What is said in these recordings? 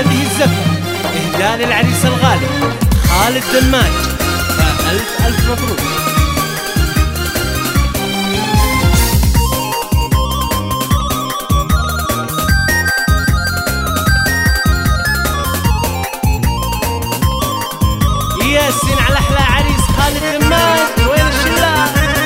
هذه الزفة إهداء للعريس الغالي خالد دماج، فألف ألف مبروك. ياسين على أحلى عريس خالد دماج، وين الشلة؟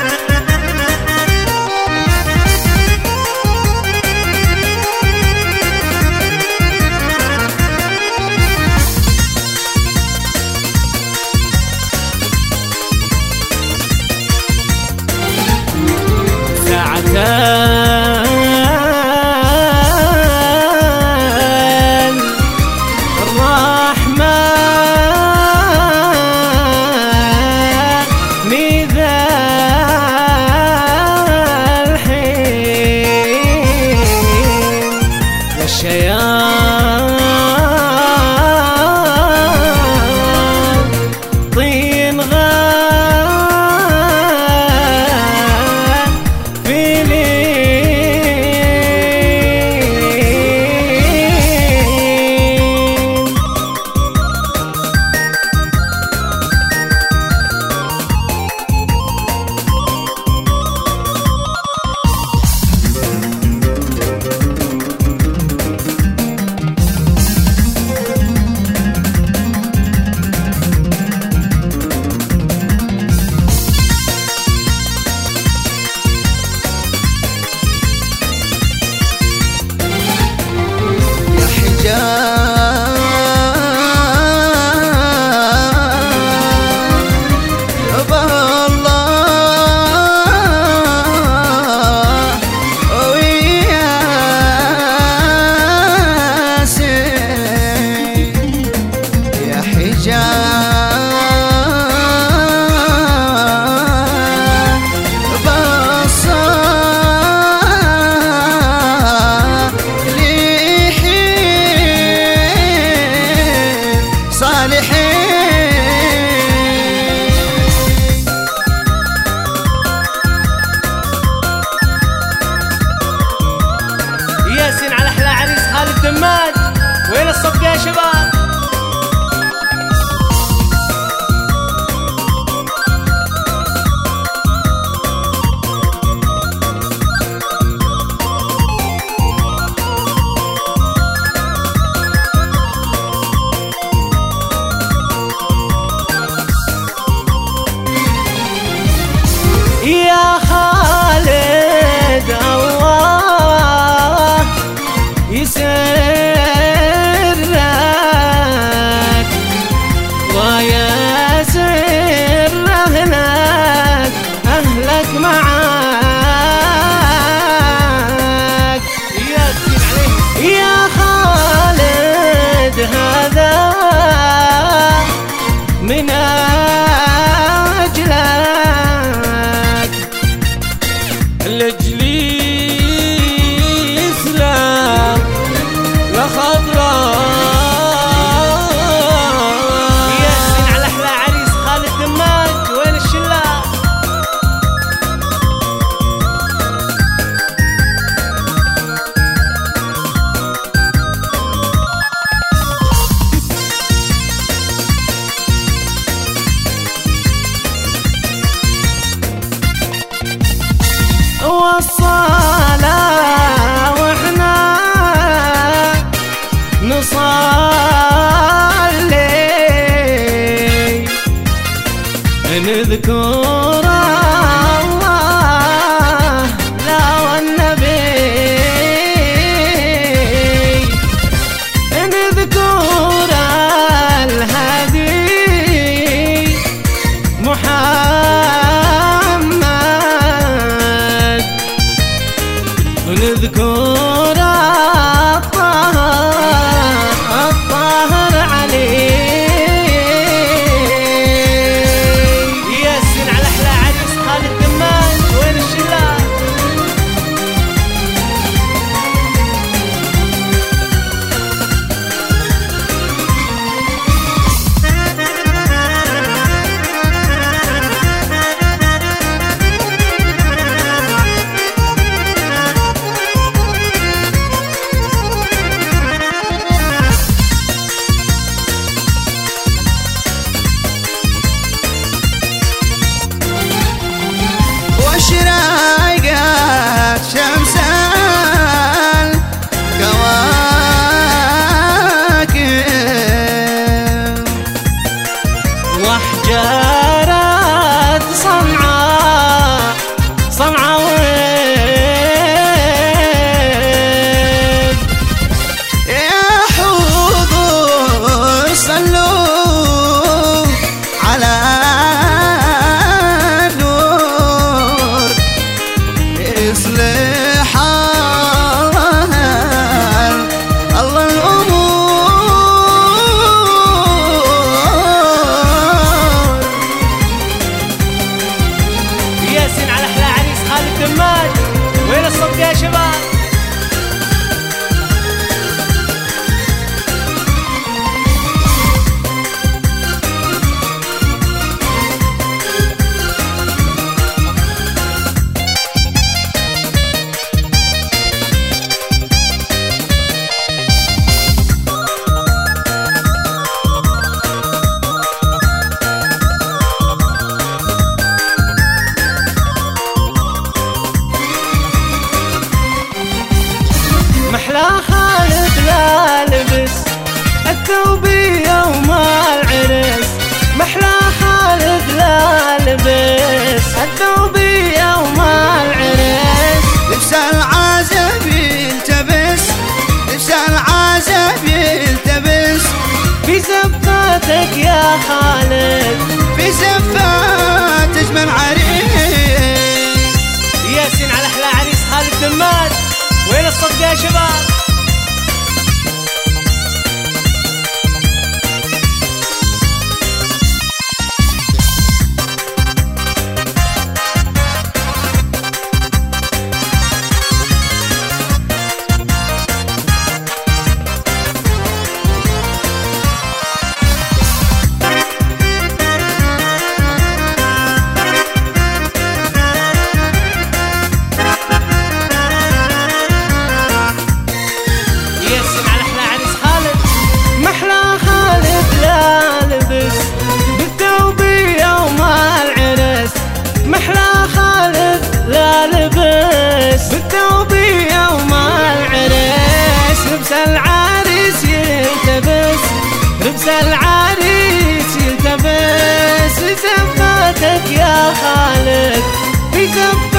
ياسين على أحلى عريس خالد دماج، وين الصفقة يا شباب؟ يا خالد الله يسرك ويسر أهلك، أهلك معاك. ياسين عليه يا خالد، هذا من أجلك، لأجلي إسلام لخضراء. ياسين على أحلى عريس خالد دماج، وين الشلة؟ والصلاة وإحنا نصلي نذكر الله لا والنبي، نذكر الهدي محمد، ونذكر الطاهر علي. ياسين على أحلى عريس خالد دماج، وين الشلة؟ بالتوبية وما العرس محلى خالد لا لبس التوبية وما العرس لبس العازب يلتبس لبس العازب يلتبس في زفاتك يا خالد في زفاتك من عريس ياسين على احلى عريس خالد دماج وين الصدق يا شباب محلى خالد لا لبس بالتوبية وما العرس لبس العريس يلتبس لبس العريس يلتبس في زفاتك يا خالد في زفاتك